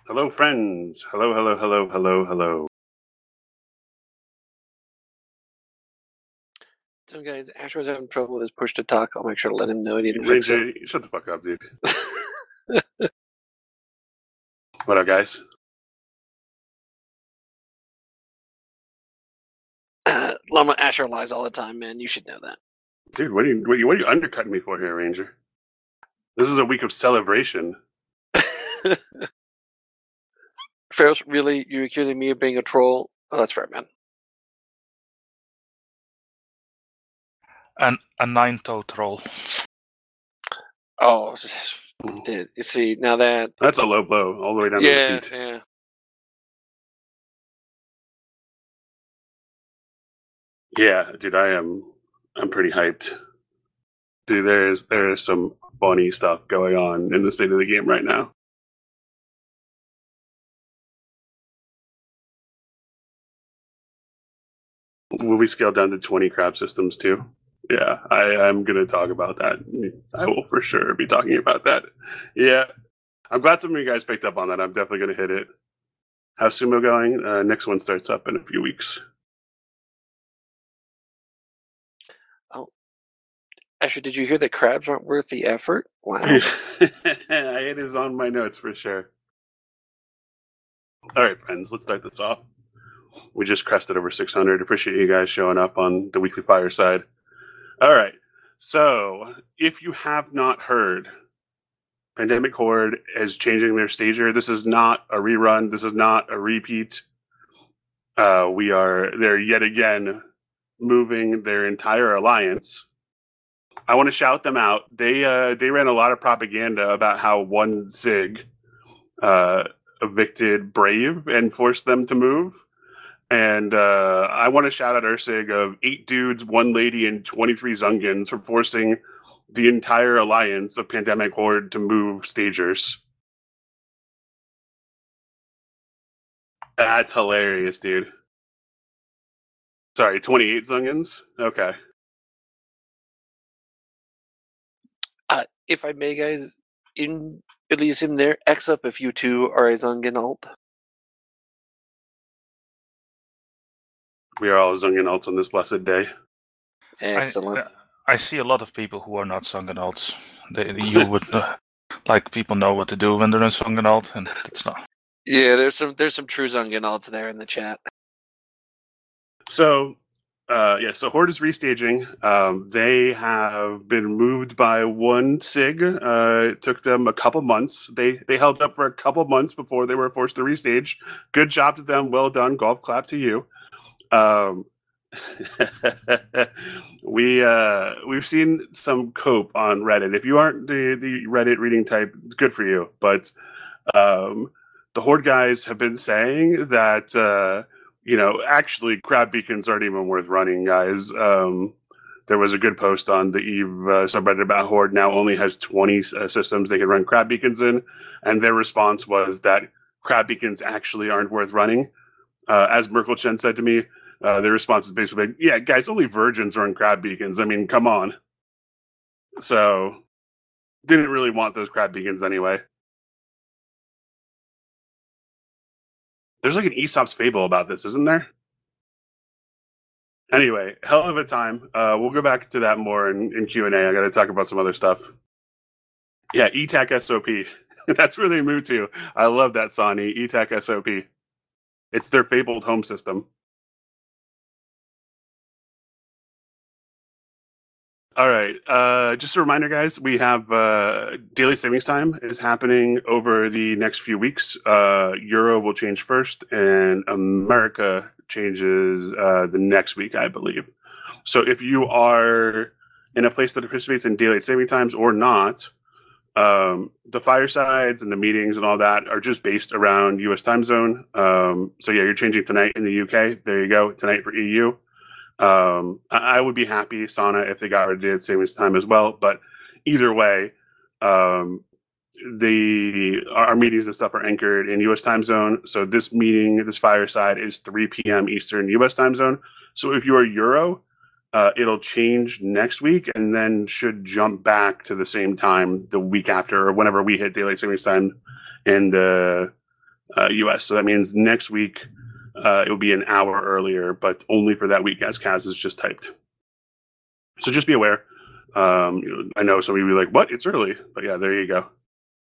Hello, friends. Hello, hello, hello, hello, hello. So, guys, Asher was having trouble with his push to talk. I'll make sure to let him know I need to fix Ranger, shut the fuck up, dude. What up, guys? it. Llama Asher lies all the time, man. You should know that. Dude, what are you undercutting me for here, Ranger? This is a week of celebration. Ferris, really? You're accusing me of being a troll? Oh, that's fair, man. And a nine-toed troll. Oh, dude, you see, now that... That's a low blow, all the way down to the feet. Yeah. Yeah, dude, I'm pretty hyped. Dude, there is some funny stuff going on in the state of the game right now. Will we scale down to 20 crab systems too? Yeah, I'm going to talk about that. I will for sure be talking about that. Yeah, I'm glad some of you guys picked up on that. I'm definitely going to hit it. How's Sumo going? Next one starts up in a few weeks. Oh. Asher, did you hear that crabs aren't worth the effort? Wow. It is on my notes for sure. All right, friends, let's start this off. We just crested over 600. Appreciate you guys showing up on the weekly fireside. All right. So, if you have not heard, Pandemic Horde is changing their stager. This is not a rerun. This is not a repeat. They're yet again moving their entire alliance. I want to shout them out. They ran a lot of propaganda about how one Sig evicted Brave and forced them to move. And I want to shout out Ursig of 8 dudes, 1 lady, and 23 Zungans for forcing the entire alliance of Pandemic Horde to move stagers. That's hilarious, dude. Sorry, 28 Zungans? Okay. If I may, guys, in Elysium there, X up if you two are a Zungan alt. We are all Zungan alts on this blessed day. Excellent. I see a lot of people who are not Zungan alts. You would like people know what to do when they're in Zungan alt, and it's not. Yeah, there's some true Zungan alts there in the chat. So, so Horde is restaging. They have been moved by 1 Sig. It took them a couple months. They held up for a couple months before they were forced to restage. Good job to them. Well done. Golf clap to you. We've seen some cope on Reddit. If you aren't the Reddit reading type, it's good for you. But the Horde guys have been saying that actually crab beacons aren't even worth running, guys. There was a good post on the Eve subreddit about Horde now only has 20 systems they can run crab beacons in, and their response was that crab beacons actually aren't worth running. As Merkel Chen said to me, their response is basically, yeah, guys, only virgins run crab beacons. I mean, come on. So, didn't really want those crab beacons anyway. There's like an Aesop's fable about this, isn't there? Anyway, hell of a time. We'll go back to that more in Q&A. I got to talk about some other stuff. Yeah, ETAC SOP. That's where they moved to. I love that, Sonny. ETAC SOP. It's their fabled home system. All right. Just a reminder, guys, we have daily savings time is happening over the next few weeks. Euro will change first, and America changes the next week, I believe. So if you are in a place that participates in daylight saving times or not, the firesides and the meetings and all that are just based around U.S. time zone. So yeah, you're changing tonight in the UK. There you go. Tonight for EU. I would be happy, Sana, if they got rid of daylight savings time as well. But either way, our meetings and stuff are anchored in U.S. time zone. So this fireside is 3 p.m. Eastern U.S. time zone. So if you are Euro, it'll change next week and then should jump back to the same time the week after or whenever we hit daylight savings time in the US. So that means next week it will be an hour earlier, but only for that week as Kaz is just typed. So just be aware. I know some of you will be like, what? It's early. But yeah, there you go.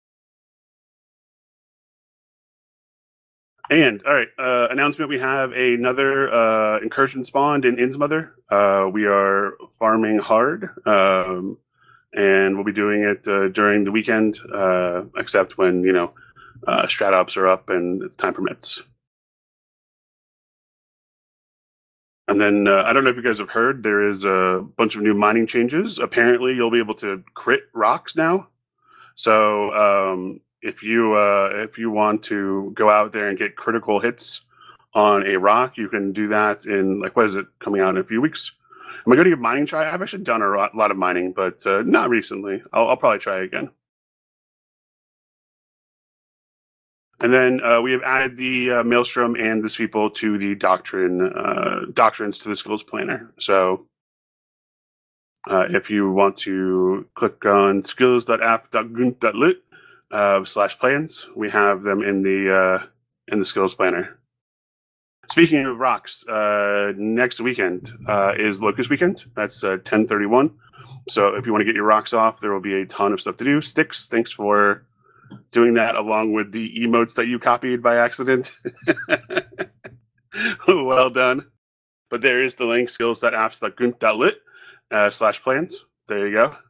And all right, announcement: we have another incursion spawned in Innsmother. We are farming hard, and we'll be doing it during the weekend, except when strat ops are up and it's time permits. And then I don't know if you guys have heard, there is a bunch of new mining changes. Apparently, you'll be able to crit rocks now. So if you want to go out there and get critical hits on a rock, you can do that in, like, what is it, coming out in a few weeks? Am I going to give mining a try? I've actually done a lot of mining, but not recently. I'll probably try again. And then we have added the Maelstrom and the Sweeple to the doctrines to the skills planner. So if you want to click on skills.app.gunt.lit /plans, we have them in the skills planner. Speaking of rocks, next weekend is Locust Weekend. That's 10/31. So if you want to get your rocks off, there will be a ton of stuff to do. Sticks, thanks for doing that along with the emotes that you copied by accident. Well done. But there is the link, skills.apps.gunt.lit /plans. There you go.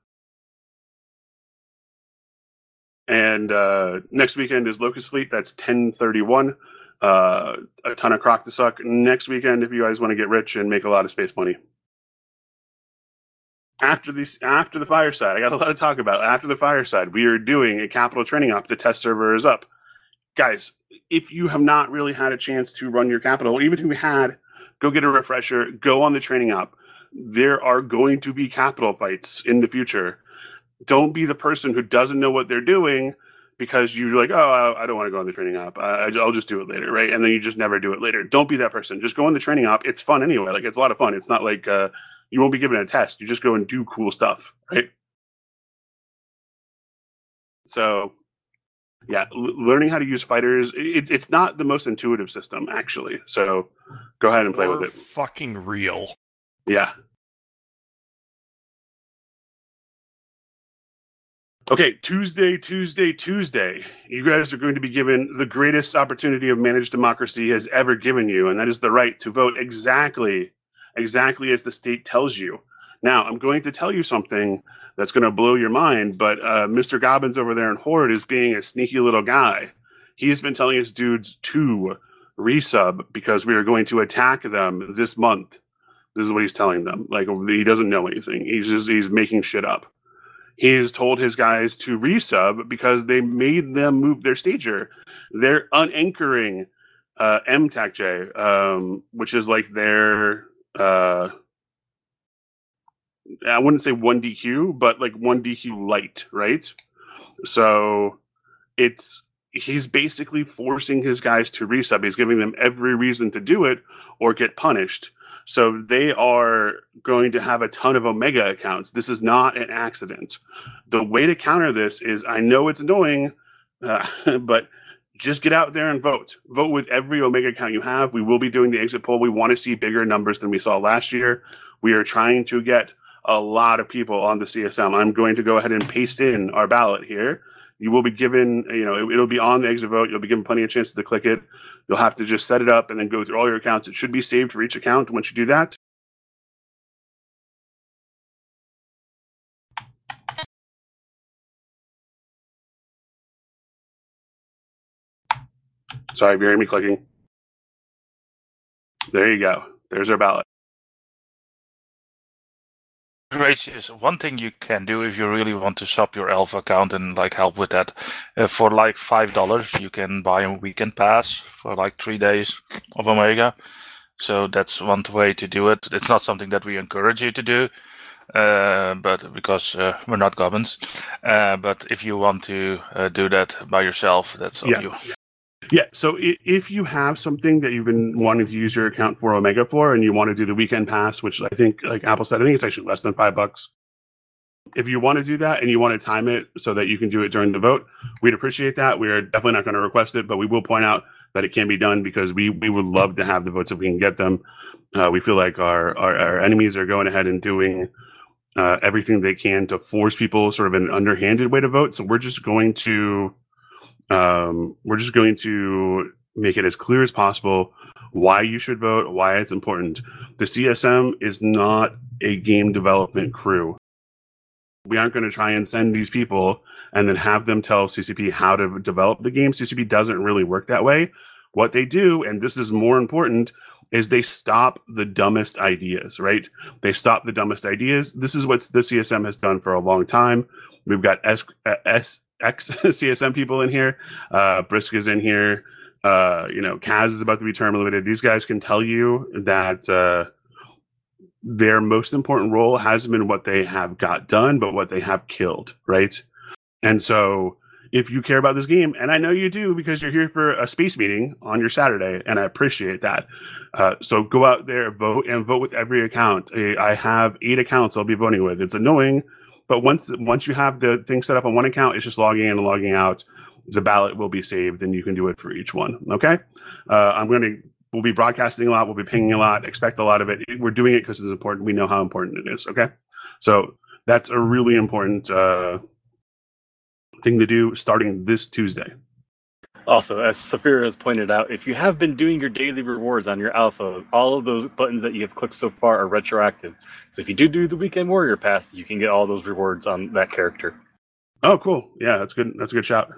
And next weekend is Locust Fleet. That's 10/31. A ton of croc to suck next weekend if you guys want to get rich and make a lot of space money. After the fireside, I got a lot to talk about. After the fireside, we are doing a capital training op. The test server is up. Guys, if you have not really had a chance to run your capital, even if you had, go get a refresher, go on the training op. There are going to be capital fights in the future. Don't be the person who doesn't know what they're doing because you're like, oh, I don't want to go on the training op. I'll just do it later, right? And then you just never do it later. Don't be that person. Just go on the training op. It's fun anyway. Like, it's a lot of fun. It's not like you won't be given a test. You just go and do cool stuff, right? So, yeah, learning how to use fighters, it's not the most intuitive system, actually. So go ahead and play with it. Fucking real. Yeah. Okay, Tuesday. You guys are going to be given the greatest opportunity of managed democracy has ever given you, and that is the right to vote exactly as the state tells you. Now, I'm going to tell you something that's going to blow your mind, but Mr. Gobbins over there in Horde is being a sneaky little guy. He has been telling his dudes to resub because we are going to attack them this month. This is what he's telling them. Like, he doesn't know anything. He's making shit up. He has told his guys to resub because they made them move their stager. They're unanchoring MTACJ, which is like their, I wouldn't say 1DQ, but like 1DQ light, right? So he's basically forcing his guys to resub. He's giving them every reason to do it or get punished. So they are going to have a ton of Omega accounts. This is not an accident. The way to counter this is, I know it's annoying, but just get out there and vote. Vote with every Omega account you have. We will be doing the exit poll. We want to see bigger numbers than we saw last year. We are trying to get a lot of people on the CSM. I'm going to go ahead and paste in our ballot here. You will be given, it'll be on the exit vote. You'll be given plenty of chances to click it. You'll have to just set it up and then go through all your accounts. It should be saved for each account. Once you do that, sorry if you're hearing me clicking. There you go. There's our ballot. Gracious, one thing you can do if you really want to sub your Alpha account and like help with that, for like $5 you can buy a weekend pass for like 3 days of Omega. So that's one way to do it. It's not something that we encourage you to do, but because we're not goblins. But if you want to do that by yourself, that's on you. Yeah, so if you have something that you've been wanting to use your account for Omega for, and you want to do the weekend pass, which I think, like Apple said, I think it's actually less than $5. If you want to do that and you want to time it so that you can do it during the vote, we'd appreciate that. We are definitely not going to request it, but we will point out that it can be done, because we would love to have the votes if we can get them. We feel like our enemies are going ahead and doing everything they can to force people sort of in an underhanded way to vote. So we're just going to make it as clear as possible why you should vote, why it's important. The CSM is not a game development crew. We aren't going to try and send these people and then have them tell CCP how to develop the game. CCP doesn't really work that way. What they do, and this is more important, is they stop the dumbest ideas, right? They stop the dumbest ideas. This is what the CSM has done for a long time. We've got ex-CSM people in here. Brisk is in here. Kaz is about to be term limited. These guys can tell you that their most important role hasn't been what they have got done, but what they have killed, right? And so if you care about this game, and I know you do because you're here for a space meeting on your Saturday, and I appreciate that. So go out there, vote, and vote with every account. I have 8 accounts I'll be voting with. It's annoying, but once you have the thing set up on one account, it's just logging in and logging out. The ballot will be saved, and you can do it for each one. Okay? We'll be broadcasting a lot. We'll be pinging a lot. Expect a lot of it. We're doing it because it's important. We know how important it is. Okay? So that's a really important thing to do starting this Tuesday. Also, as Saphira has pointed out, if you have been doing your daily rewards on your alpha, all of those buttons that you have clicked so far are retroactive. So if you do the Weekend Warrior Pass, you can get all those rewards on that character. Oh, cool. Yeah, that's good. That's a good shout.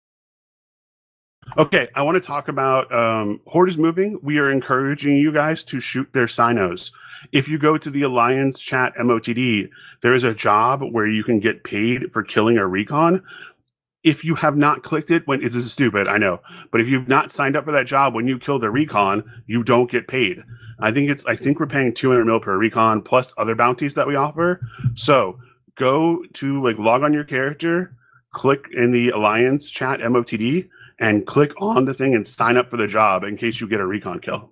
Okay, I want to talk about Horde is moving. We are encouraging you guys to shoot their Sinos. If you go to the Alliance chat MOTD, there is a job where you can get paid for killing a recon. If you have not clicked it, this is stupid, I know, but if you've not signed up for that job when you kill the recon, you don't get paid. I think we're paying 200 mil per recon plus other bounties that we offer. So go to log on your character, click in the Alliance chat MOTD, and click on the thing and sign up for the job in case you get a recon kill.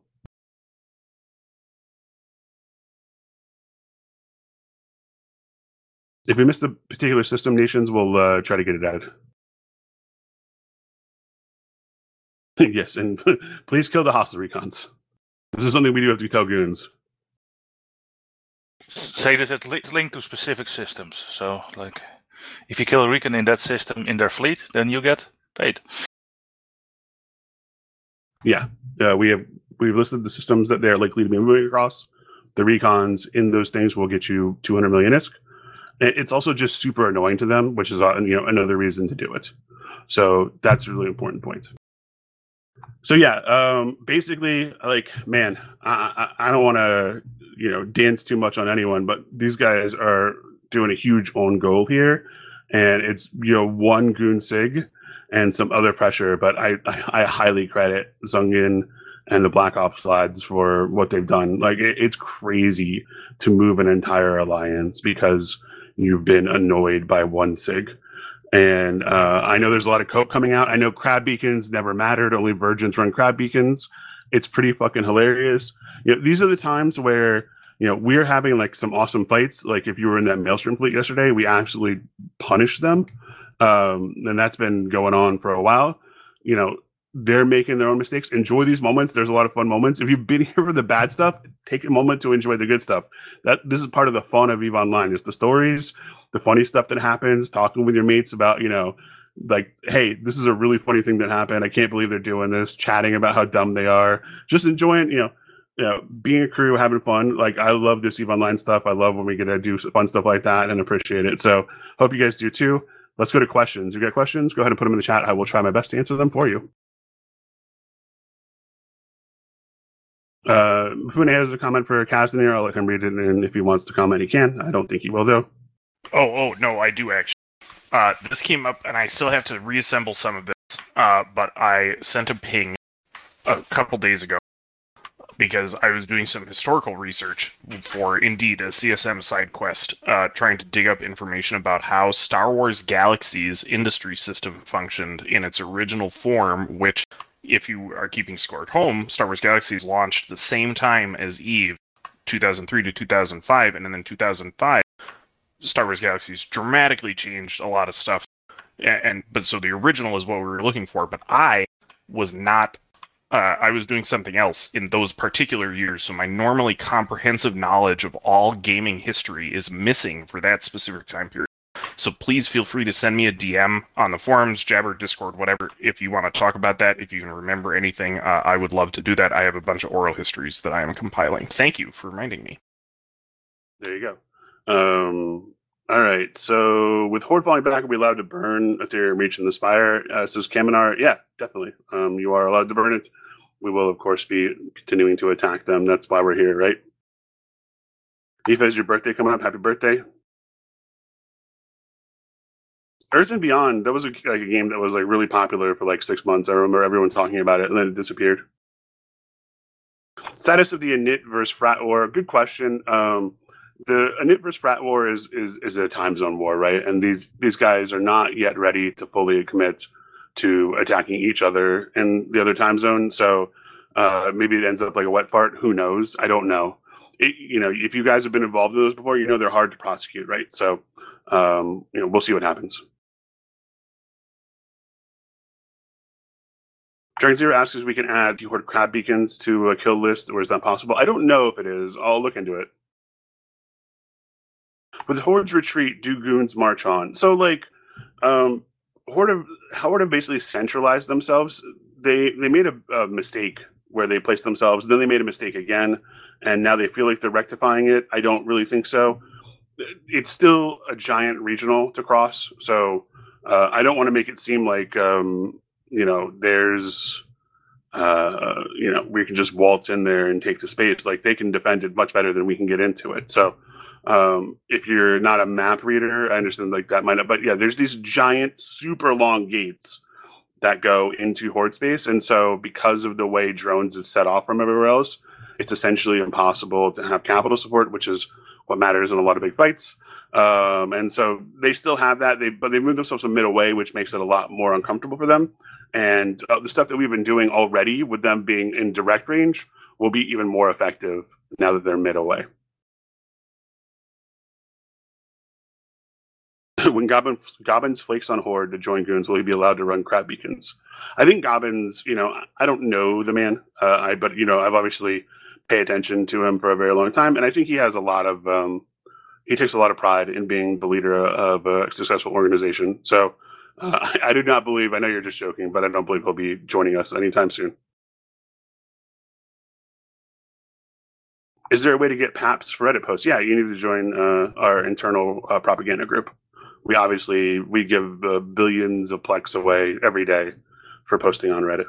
If we miss the particular system nations, we'll try to get it added. Yes, and please kill the hostile recons. This is something we do have to tell goons. Say that it's linked to specific systems. So, if you kill a recon in that system in their fleet, then you get paid. Yeah, we've listed the systems that they're likely to be moving across. The recons in those things will get you 200 million ISK. It's also just super annoying to them, which is another reason to do it. So that's a really important point. So yeah, basically, man, I don't want to dance too much on anyone, but these guys are doing a huge own goal here, and it's one goon sig and some other pressure. But I highly credit Zungin and the Black Ops lads for what they've done. It's crazy to move an entire alliance because you've been annoyed by one sig. And I know there's a lot of cope coming out. I know crab beacons never mattered. Only virgins run crab beacons. It's pretty fucking hilarious. These are the times where we're having some awesome fights. If you were in that Maelstrom fleet yesterday, we absolutely punished them. And that's been going on for a while. They're making their own mistakes. Enjoy these moments. There's a lot of fun moments. If you've been here for the bad stuff, take a moment to enjoy the good stuff. This is part of the fun of EVE Online. Just the stories, the funny stuff that happens, talking with your mates about, hey, this is a really funny thing that happened. I can't believe they're doing this. Chatting about how dumb they are. Just enjoying, being a crew, having fun. I love this EVE Online stuff. I love when we get to do fun stuff like that and appreciate it. So hope you guys do too. Let's go to questions. You got questions? Go ahead and put them in the chat. I will try my best to answer them for you. Fune has a comment for Casimir. I'll let him read it, and if he wants to comment, he can. I don't think he will, though. Oh, no, I do actually. This came up, and I still have to reassemble some of this, but I sent a ping a couple days ago because I was doing some historical research for, indeed, a CSM side quest, trying to dig up information about how Star Wars Galaxy's industry system functioned in its original form, which, if you are keeping score at home, Star Wars Galaxies launched the same time as EVE, 2003 to 2005, and then in 2005, Star Wars Galaxies dramatically changed a lot of stuff. But so the original is what we were looking for, but I was not I was doing something else in those particular years, so my normally comprehensive knowledge of all gaming history is missing for that specific time period. So please feel free to send me a DM on the forums, Jabber, Discord, whatever, if you want to talk about that. If you can remember anything, I would love to do that. I have a bunch of oral histories that I am compiling. Thank you for reminding me. There you go. All right, so with Horde falling back, are we allowed to burn Ethereum Reach and the Spire? Says Kaminar, yeah, definitely. You are allowed to burn it. We will, of course, be continuing to attack them. That's why we're here, right? Aoife, is your birthday coming up? Happy birthday. Earth and Beyond, that was a game that was like really popular for like 6 months. I remember everyone talking about it, and then it disappeared. Status of the Init versus Frat War, good question. The Init versus Frat War is a time zone war, right? And these guys are not yet ready to fully commit to attacking each other in the other time zone. So maybe it ends up like a wet fart. Who knows? I don't know. If you guys have been involved in those before, they're hard to prosecute, right? So we'll see what happens. Dragon Zero asks if we can add Horde crab beacons to a kill list, or is that possible? I don't know if it is. I'll look into it. With Horde's retreat, do goons march on? So, like, Horde have basically centralized themselves. They made a mistake where they placed themselves, then they made a mistake again, and now they feel like they're rectifying it. I don't really think so. It's still a giant regional to cross, so I don't want to make it seem like there's we can just waltz in there and take the space. Like, they can defend it much better than we can get into it. So if you're not a map reader, I understand like that might not, but yeah, there's these giant, super long gates that go into Horde space, and so because of the way drones is set off from everywhere else, it's essentially impossible to have capital support, which is what matters in a lot of big fights. And so they still have that, but they moved themselves a middle way, which makes it a lot more uncomfortable for them. And the stuff that we've been doing already with them being in direct range will be even more effective now that they're mid away. When Gobbins flakes on Horde to join goons, will he be allowed to run crab beacons? I think Gobbins, I don't know the man, but I've obviously paid attention to him for a very long time, and I think he has a lot of, he takes a lot of pride in being the leader of a successful organization. So I do not believe, I know you're just joking, but I don't believe he'll be joining us anytime soon. Is there a way to get PAPs for Reddit posts? Yeah, you need to join our internal propaganda group. We give billions of plex away every day for posting on Reddit.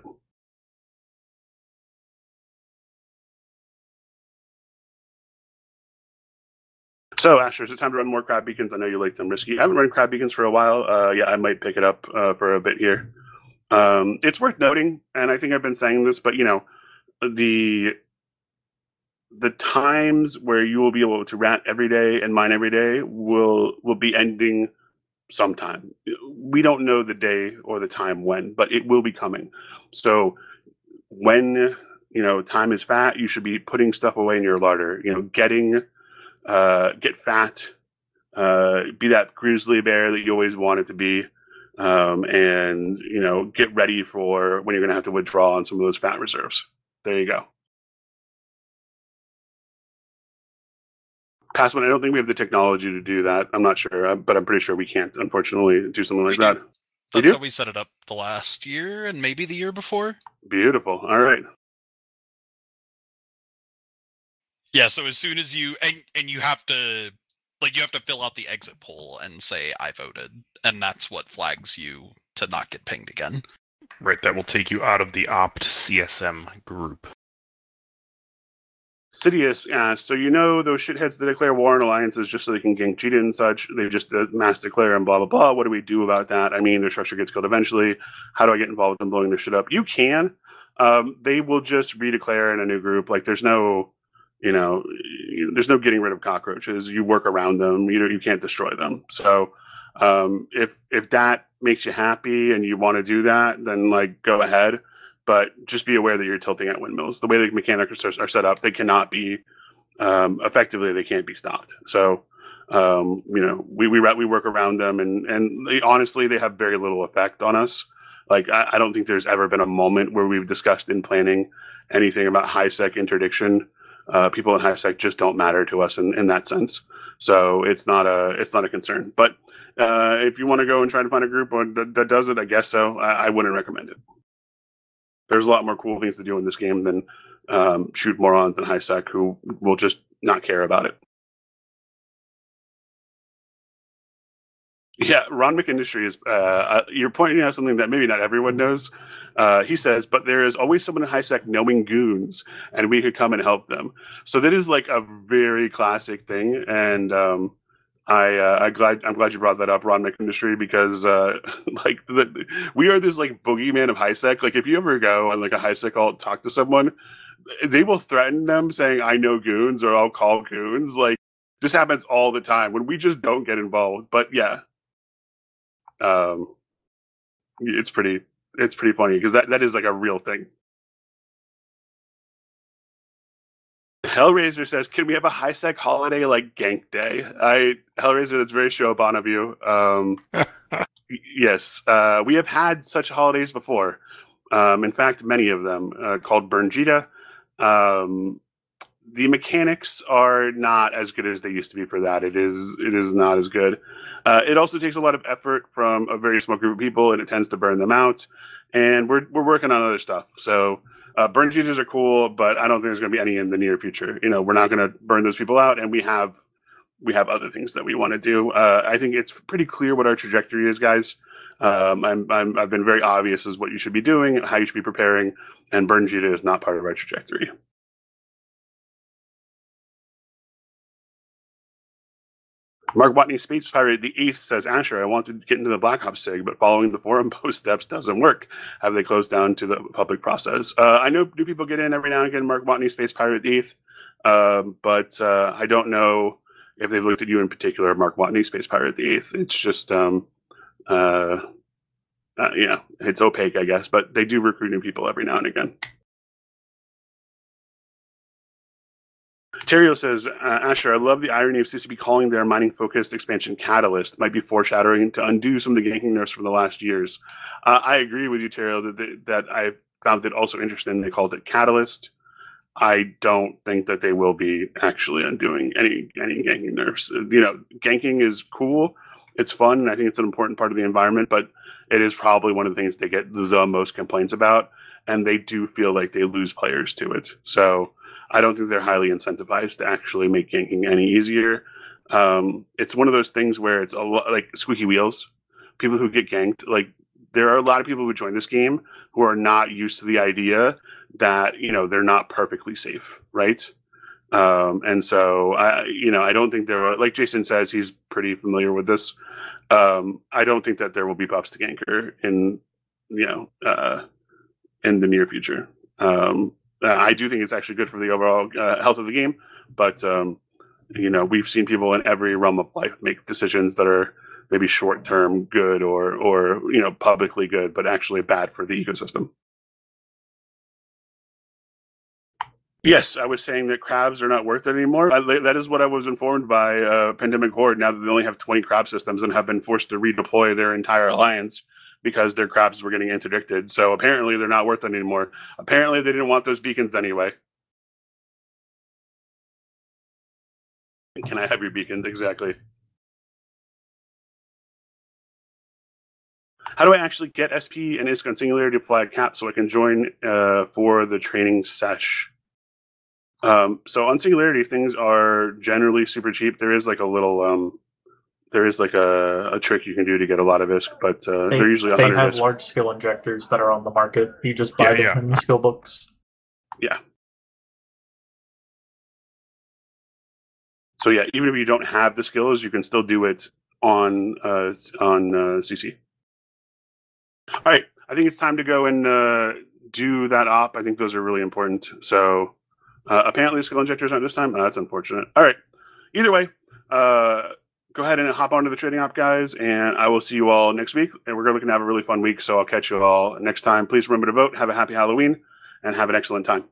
So, Asher, is it time to run more crab beacons? I know you like them risky. I haven't run crab beacons for a while. Yeah, I might pick it up for a bit here. It's worth noting, and I think I've been saying this, but the times where you will be able to rat every day and mine every day will be ending sometime. We don't know the day or the time when, but it will be coming. So when time is fat, you should be putting stuff away in your larder. Get fat, be that grizzly bear that you always wanted to be, and get ready for when you're going to have to withdraw on some of those fat reserves. There you go. Passman, I don't think we have the technology to do that. I'm not sure, but I'm pretty sure we can't, unfortunately, do something like that. That's how we set it up the last year and maybe the year before. Beautiful. All right. Yeah, so as soon as you and you have to fill out the exit poll and say I voted, and that's what flags you to not get pinged again. Right, that will take you out of the opt CSM group. Sidious asks, so those shitheads that declare war on alliances just so they can gank Cheetah and such, they just mass declare and blah, blah, blah. What do we do about that? I mean, their structure gets killed eventually. How do I get involved with them blowing their shit up? You can. They will just redeclare in a new group. Like, there's no getting rid of cockroaches. You work around them. You can't destroy them. So if that makes you happy and you want to do that, then go ahead. But just be aware that you're tilting at windmills. The way the mechanics are set up, they cannot be effectively. They can't be stopped. So we work around them, and honestly, they have very little effect on us. Like, I don't think there's ever been a moment where we've discussed in planning anything about high sec interdiction. People in high sec just don't matter to us in that sense. So it's not a concern. But if you want to go and try to find a group that does it, I guess so. I wouldn't recommend it. There's a lot more cool things to do in this game than shoot morons in high sec who will just not care about it. Yeah, Ron McIndustry is. You're pointing out something that maybe not everyone knows. He says, but there is always someone in high sec knowing goons, and we could come and help them. So that is like a very classic thing, and I'm glad you brought that up, Ron McIndustry, because like we are this like boogeyman of high sec. Like if you ever go and like a high sec alt talk to someone, they will threaten them saying, "I know goons," or "I'll call goons." Like this happens all the time when we just don't get involved. But yeah. It's pretty funny because that is like a real thing. Hellraiser says, "Can we have a high sec holiday like Gank Day?" Hellraiser, that's very Shoban of you. Yes, we have had such holidays before. In fact, many of them called Burnjita. The mechanics are not as good as they used to be for that. It is not as good. It also takes a lot of effort from a very small group of people, and it tends to burn them out. And we're working on other stuff. So burn cheaters are cool, but I don't think there's going to be any in the near future. You know, we're not going to burn those people out, and we have other things that we want to do. I think it's pretty clear what our trajectory is, guys. I've been very obvious as what you should be doing, how you should be preparing, and burn cheetah is not part of our trajectory. Mark Watney, Space Pirate the 8th says, Asher, I want to get into the Black Ops SIG, but following the forum post steps doesn't work. Have they closed down to the public process? I know new people get in every now and again, Mark Watney, Space Pirate the 8th, but I don't know if they've looked at you in particular, Mark Watney, Space Pirate the 8th. It's just, it's opaque, I guess, but they do recruit new people every now and again. Terrio says, Asher, I love the irony of CCP calling their mining-focused expansion Catalyst. Might be foreshadowing to undo some of the ganking nerfs from the last years. I agree with you, Terrio, that I found it also interesting they called it Catalyst. I don't think that they will be actually undoing any ganking nerfs. You know, ganking is cool. It's fun. And I think it's an important part of the environment, but it is probably one of the things they get the most complaints about, and they do feel like they lose players to it. So I don't think they're highly incentivized to actually make ganking any easier. It's one of those things where it's a lot like squeaky wheels. People who get ganked, like there are a lot of people who join this game who are not used to the idea that, you know, they're not perfectly safe, right? And so I don't think there are, like Jason says, he's pretty familiar with this. I don't think that there will be buffs to ganker in the near future. I do think it's actually good for the overall health of the game, but we've seen people in every realm of life make decisions that are maybe short-term good or publicly good, but actually bad for the ecosystem. Yes, I was saying that crabs are not worth it anymore. That is what I was informed by Pandemic Horde, now that they only have 20 crab systems and have been forced to redeploy their entire alliance because their crabs were getting interdicted. So apparently they're not worth it anymore. Apparently they didn't want those beacons anyway. Can I have your beacons? Exactly. How do I actually get SP and ISK on Singularity Flag Cap so I can join for the training sesh? So on Singularity, things are generally super cheap. There is like a little... there is like a trick you can do to get a lot of ISK, but they're usually 100 They have ISK. large skill injectors that are on the market. You just buy them in the skill books. Yeah. So yeah, even if you don't have the skills, you can still do it on CC. All right, I think it's time to go and do that op. I think those are really important. So apparently skill injectors aren't this time. That's unfortunate. All right, either way, go ahead and hop onto the trading op, guys, and I will see you all next week. And we're going to have a really fun week, so I'll catch you all next time. Please remember to vote. Have a happy Halloween, and have an excellent time.